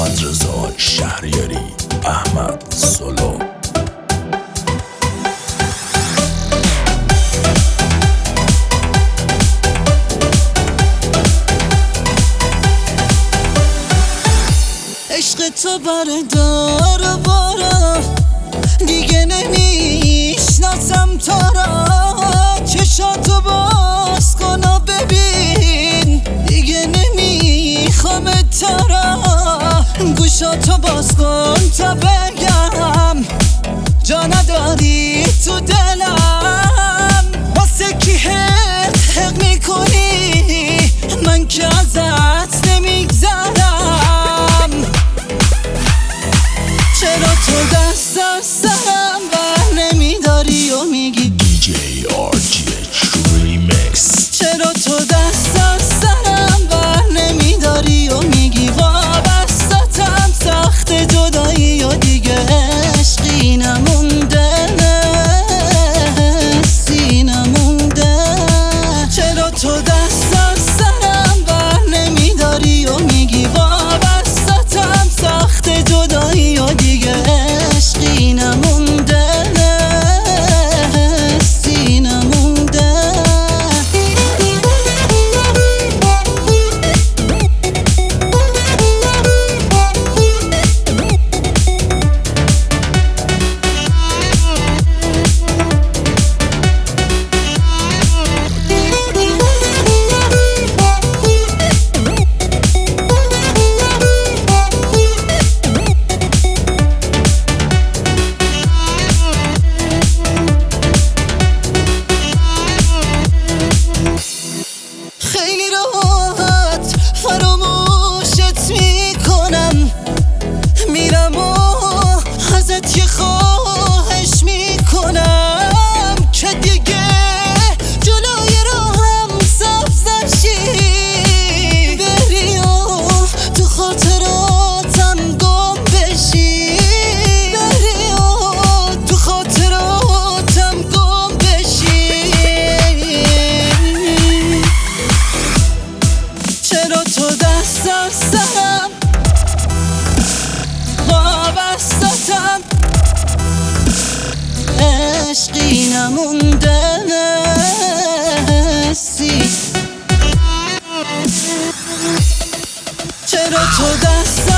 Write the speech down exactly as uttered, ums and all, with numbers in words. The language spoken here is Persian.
محمد رضا شهریاری، احمد سولو. عشق تو بردار بارا، دیگه نمیشناسم تو را. چشاتو باز کن و ببین، دیگه نمیخوام تو را. گوشاتو باز کن تا بگم، جا نداری تو دلم. واسه کی حق حق میکنی، من که ازت نمیگذرم. چرا تو دست از سرم بر نمیداری و میگی دی جی آر جی اچ ریمیکس. چرا تو دست از سرم بر نمیداری و میگی وابستتم، سخت جدایی و دیگه عشقی نمونده، حسی نمونده. چرا تو دست از سرم بر نمیداری و میگی وابستتم، سخت جدایی و دیگه عشقی نمونده، حسی نمونده. خیلی راحت فراموشت میکنم، میرم و ازت یه خواهش میکنم که دیگه جلوی راهم سبز نشی. بری و تو خاطراتم گم بشی، بری و تو خاطراتم گم بشی. چرا تو دست از سرم وابستتم، عشقی نمونده، حسی. چرا تو دست